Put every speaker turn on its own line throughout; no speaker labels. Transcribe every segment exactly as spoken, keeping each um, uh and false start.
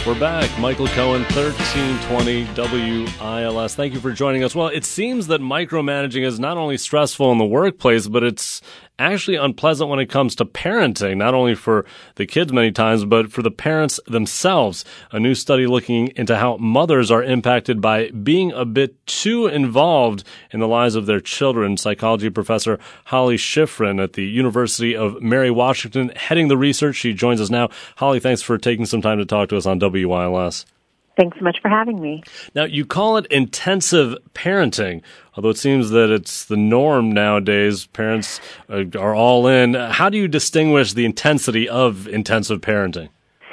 We're back. Michael Cohen, thirteen twenty W I L S. Thank you for joining us. Well, it seems that micromanaging is not only stressful in the workplace, but it's actually unpleasant when it comes to parenting, not only for the kids many times, but for the parents themselves. A new study looking into how mothers are impacted by being a bit too involved in the lives of their children. Psychology professor Holly Shifrin at the University of Mary Washington heading the research. She joins us now. Holly, thanks for taking some time to talk to us on W I L S.
Thanks so much for having me.
Now, you call it intensive parenting, although it seems that it's the norm nowadays. Parents are all in. How do you distinguish the intensity of intensive parenting?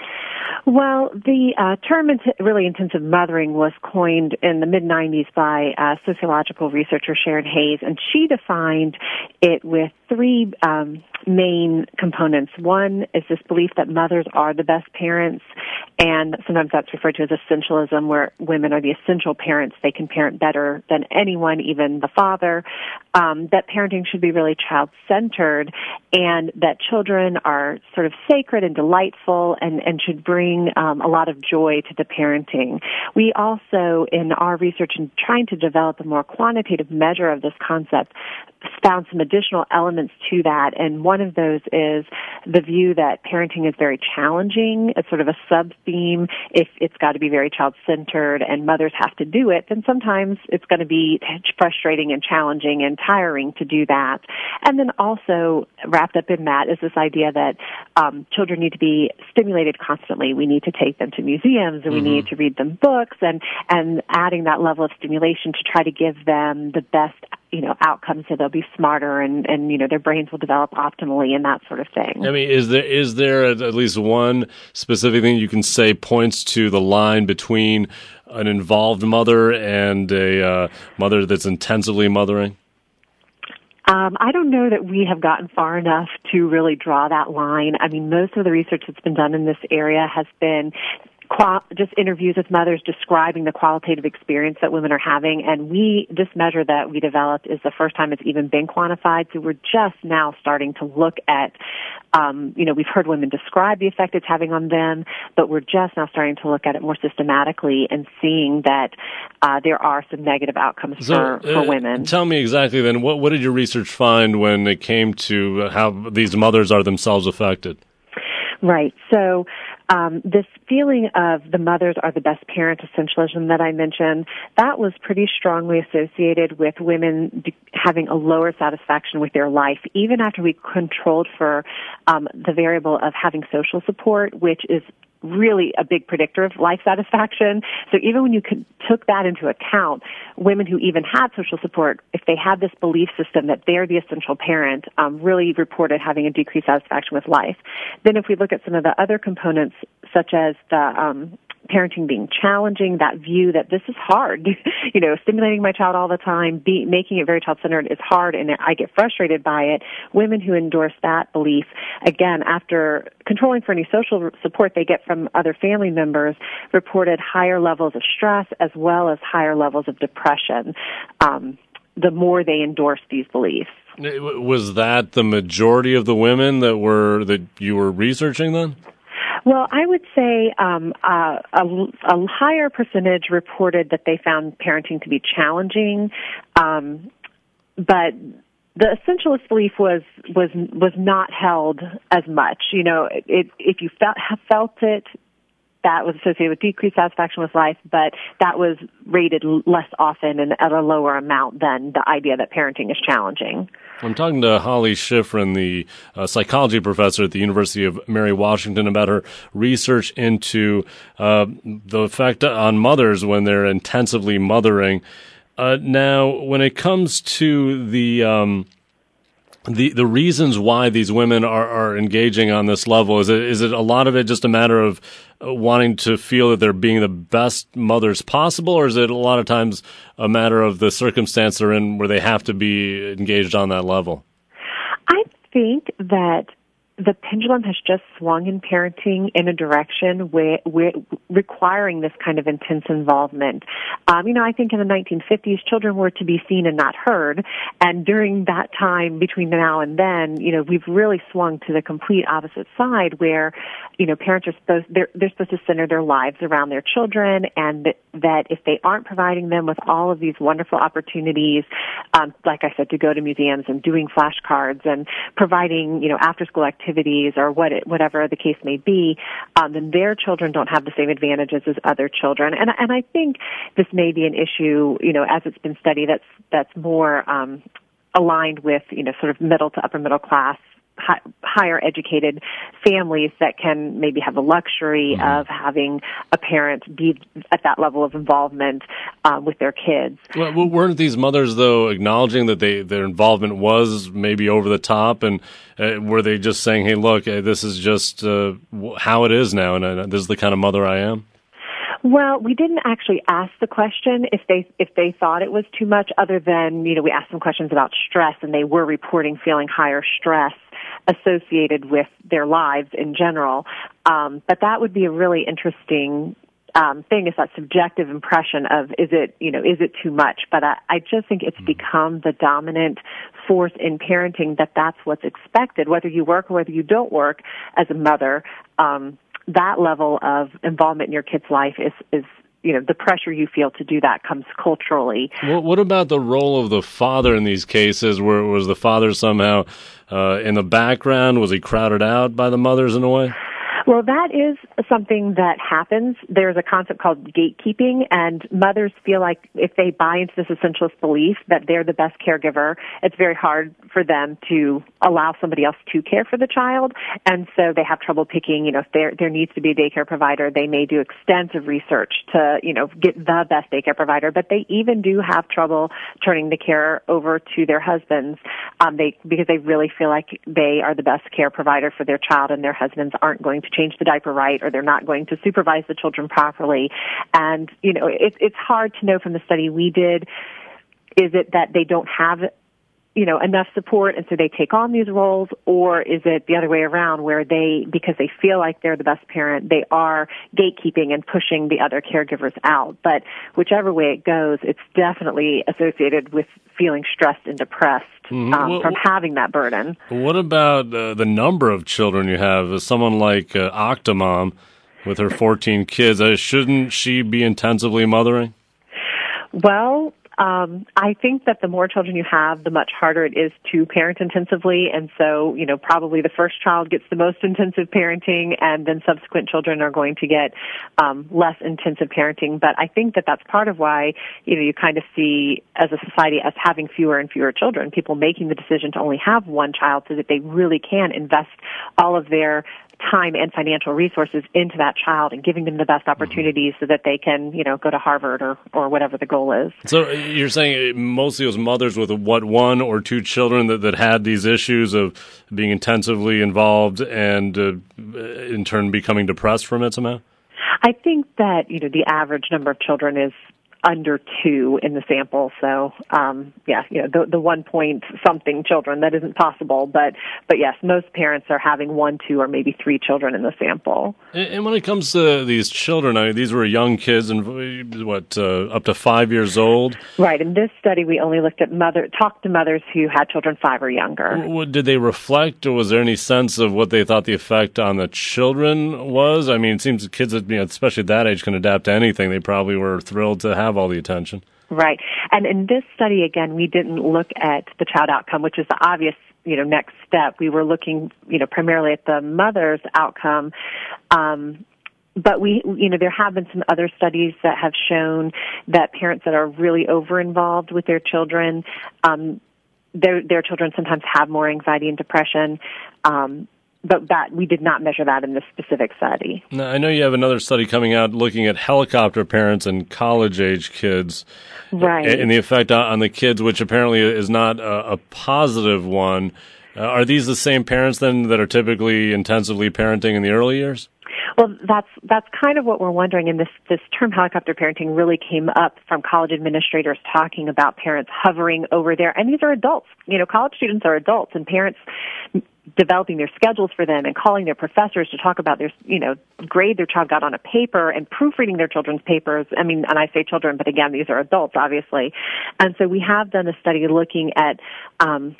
Well, the uh, term int- really intensive mothering was coined in the mid nineties by uh, sociological researcher Sharon Hayes, and she defined it with three um, main components. One is this belief that mothers are the best parents, and sometimes that's referred to as essentialism, where women are the essential parents. They can parent better than anyone, even the father. Um, that parenting should be really child-centered, and that children are sort of sacred and delightful and, and should bring um, a lot of joy to the parenting. We also, in our research and trying to develop a more quantitative measure of this concept, found some additional elements to that, and one of those is the view that parenting is very challenging. It's sort of a sub-theme. If it's got to be very child-centered and mothers have to do it, then sometimes it's going to be frustrating and challenging and tiring to do that. And then also wrapped up in that is this idea that um, children need to be stimulated constantly. We need to take them to museums, and we mm-hmm. need to read them books, and, and adding that level of stimulation to try to give them the best you know, outcomes so they'll be smarter and, and, you know, their brains will develop optimally and that sort of thing.
I mean, is there is there at least one specific thing you can say points to the line between an involved mother and a uh, mother that's intensively mothering?
Um, I don't know that we have gotten far enough to really draw that line. I mean, most of the research that's been done in this area has been Qual- just interviews with mothers describing the qualitative experience that women are having, and we this measure that we developed is the first time it's even been quantified. So we're just now starting to look at, um, you know, we've heard women describe the effect it's having on them, but we're just now starting to look at it more systematically and seeing that uh, there are some negative outcomes
so,
for, for
uh,
women.
Tell me exactly then, what what did your research find when it came to how these mothers are themselves affected?
Right. So um, this feeling of the mothers are the best parent essentialism that I mentioned, that was pretty strongly associated with women d- having a lower satisfaction with their life, even after we controlled for um, the variable of having social support, which is really a big predictor of life satisfaction. So even when you could, took that into account, women who even had social support, if they had this belief system that they're the essential parent, um, really reported having a decreased satisfaction with life. Then if we look at some of the other components, such as the um, parenting being challenging, that view that this is hard, you know, stimulating my child all the time, be, making it very child-centered is hard, and I get frustrated by it. Women who endorse that belief, again, after controlling for any social support they get from other family members, reported higher levels of stress as well as higher levels of depression, um, the more they endorse these beliefs.
Was that the majority of the women that were that you were researching then?
Well, I would say um, uh, a, a higher percentage reported that they found parenting to be challenging, um, but the essentialist belief was was was not held as much. You know, it, if you felt have felt it, that was associated with decreased satisfaction with life, but that was rated less often and at a lower amount than the idea that parenting is challenging.
I'm talking to Holly Shifrin, the uh, psychology professor at the University of Mary Washington, about her research into uh, the effect on mothers when they're intensively mothering. Uh, now, when it comes to the um, the the reasons why these women are, are engaging on this level, is it is it a lot of it just a matter of wanting to feel that they're being the best mothers possible, or is it a lot of times a matter of the circumstance they're in where they have to be engaged on that level?
I think that the pendulum has just swung in parenting in a direction where, where requiring this kind of intense involvement. Um, you know, I think in the nineteen fifties, children were to be seen and not heard, and during that time between now and then, you know, we've really swung to the complete opposite side, where, you know, parents are supposed they're they're supposed to center their lives around their children, and that, that if they aren't providing them with all of these wonderful opportunities, um, like I said, to go to museums and doing flashcards and providing, you know, after-school activities or what it, whatever the case may be, um, then their children don't have the same advantages as other children. And and I think this may be an issue, you know, as it's been studied, that's that's more um, aligned with, you know, sort of middle to upper middle class, high, higher educated families that can maybe have the luxury mm-hmm. of having a parent be at that level of involvement uh, with their kids.
Well, weren't these mothers, though, acknowledging that they their involvement was maybe over the top, and uh, were they just saying, hey, look, uh, this is just uh, how it is now, and uh, this is the kind of mother I am?
Well, we didn't actually ask the question if they if they thought it was too much, other than, you know, we asked them questions about stress, and they were reporting feeling higher stress associated with their lives in general. Um, but that would be a really interesting um, thing, is that subjective impression of, is it, you know, is it too much? But I, I just think it's become the dominant force in parenting, that that's what's expected, whether you work or whether you don't work as a mother. Um, that level of involvement in your kid's life is, is, you know, the pressure you feel to do that comes culturally.
Well, what about the role of the father in these cases? Where was the father somehow uh, in the background? Was he crowded out by the mothers in a way?
Well, that is something that happens. There's a concept called gatekeeping, and mothers feel like if they buy into this essentialist belief that they're the best caregiver, it's very hard for them to allow somebody else to care for the child. And so they have trouble picking, you know, if there there needs to be a daycare provider, they may do extensive research to, you know, get the best daycare provider, but they even do have trouble turning the care over to their husbands, um, they because they really feel like they are the best care provider for their child, and their husbands aren't going to change the diaper right, or they're not going to supervise the children properly. And, you know, it, it's hard to know from the study we did, is it that they don't have, you know, enough support, and so they take on these roles, or is it the other way around, where they, because they feel like they're the best parent, they are gatekeeping and pushing the other caregivers out? But whichever way it goes, it's definitely associated with feeling stressed and depressed mm-hmm. um, well, from having that burden.
What about uh, the number of children you have? Someone like uh, Octomom with her fourteen kids, uh, shouldn't she be intensively mothering?
Well, Um, I think that the more children you have, the much harder it is to parent intensively. And so, you know, probably the first child gets the most intensive parenting, and then subsequent children are going to get um, less intensive parenting. But I think that that's part of why, you know, you kind of see as a society us having fewer and fewer children, people making the decision to only have one child so that they really can invest all of their time and financial resources into that child and giving them the best opportunities so that they can, you know, go to Harvard or, or whatever the goal is.
So you're saying mostly it was mothers with, what, one or two children that, that had these issues of being intensively involved and uh, in turn becoming depressed from it somehow?
I think that, you know, the average number of children is under two in the sample. So, um, yeah, you know, the, the one point something children, that isn't possible. But, but yes, most parents are having one, two, or maybe three children in the sample.
And when it comes to these children, I mean, these were young kids, and what, uh, up to five years old?
Right. In this study, we only looked at mother, talked to mothers who had children five or younger.
What, did they reflect, or was there any sense of what they thought the effect on the children was? I mean, it seems that kids, you know, especially at that age, can adapt to anything. They probably were thrilled to have all the attention.
Right. And in this study, again, we didn't look at the child outcome, which is the obvious, you know, next step. We were looking, you know, primarily at the mother's outcome. Um, but we, you know, there have been some other studies that have shown that parents that are really over-involved with their children, um, their, their children sometimes have more anxiety and depression. Um, But that we did not measure that in this specific study.
Now, I know you have another study coming out looking at helicopter parents and college-age kids,
right?
And the effect on the kids, which apparently is not a, a positive one. Uh, are these the same parents then that are typically intensively parenting in the early years?
Well, that's that's kind of what we're wondering, and this this term helicopter parenting really came up from college administrators talking about parents hovering over there, and these are adults. You know, college students are adults, and parents developing their schedules for them and calling their professors to talk about their, you know, grade their child got on a paper and proofreading their children's papers. I mean, and I say children, but again, these are adults, obviously. And so we have done a study looking at, um,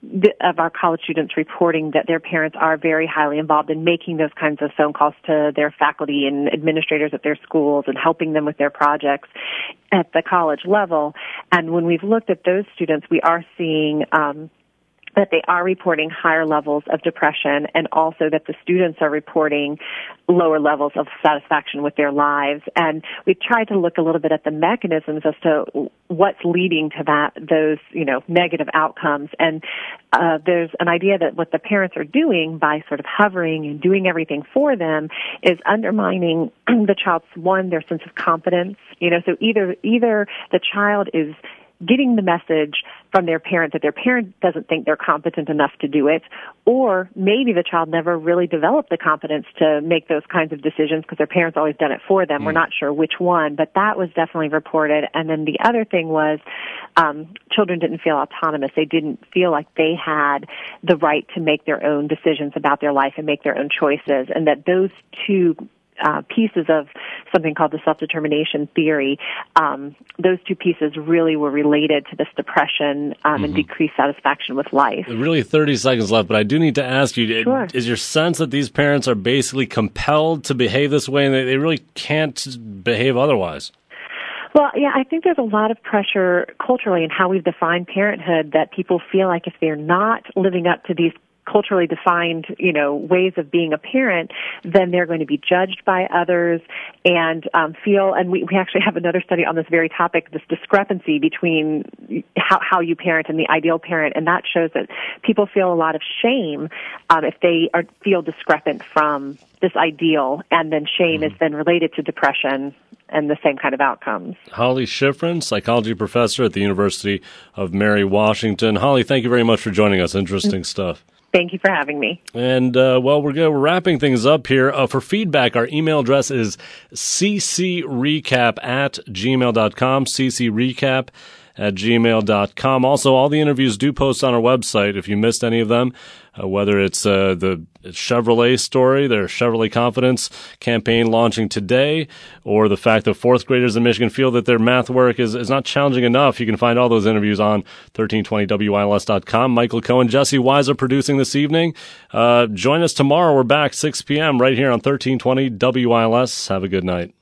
of our college students reporting that their parents are very highly involved in making those kinds of phone calls to their faculty and administrators at their schools and helping them with their projects at the college level. And when we've looked at those students, we are seeing, um, that they are reporting higher levels of depression, and also that the students are reporting lower levels of satisfaction with their lives. And we've tried to look a little bit at the mechanisms as to what's leading to that, those, you know, negative outcomes. And uh, there's an idea that what the parents are doing by sort of hovering and doing everything for them is undermining the child's, one, their sense of competence. You know, so either either the child is getting the message from their parent that their parent doesn't think they're competent enough to do it, or maybe the child never really developed the competence to make those kinds of decisions because their parents always done it for them. Mm. We're not sure which one, but that was definitely reported. And then the other thing was um, children didn't feel autonomous. They didn't feel like they had the right to make their own decisions about their life and make their own choices, and that those two Uh, pieces of something called the self-determination theory, um, those two pieces really were related to this depression um, mm-hmm. and decreased satisfaction with life.
Really thirty seconds left, but I do need to ask you,
sure.
is your sense that these parents are basically compelled to behave this way and they, they really can't behave otherwise?
Well, yeah, I think there's a lot of pressure culturally in how we've defined parenthood, that people feel like if they're not living up to these culturally defined, you know, ways of being a parent, then they're going to be judged by others and um, feel, and we, we actually have another study on this very topic, this discrepancy between how, how you parent and the ideal parent, and that shows that people feel a lot of shame um, if they are, feel discrepant from this ideal, and then shame mm-hmm. is then related to depression and the same kind of outcomes.
Holly Shifrin, psychology professor at the University of Mary Washington. Holly, thank you very much for joining us. Interesting mm-hmm. stuff.
Thank you for having me.
And, uh, well, we're, we're wrapping things up here. Uh, for feedback, our email address is ccrecap at gmail dot com, ccrecap at gmail dot com. Also, all the interviews do post on our website if you missed any of them, uh, whether it's uh, the Chevrolet story, their Chevrolet Confidence campaign launching today, or the fact that fourth graders in Michigan feel that their math work is, is not challenging enough. You can find all those interviews on thirteen twenty W I L S dot com. Michael Cohen, Jesse Weiser producing this evening. Uh, join us tomorrow. We're back six p.m. right here on thirteen twenty W I L S. Have a good night.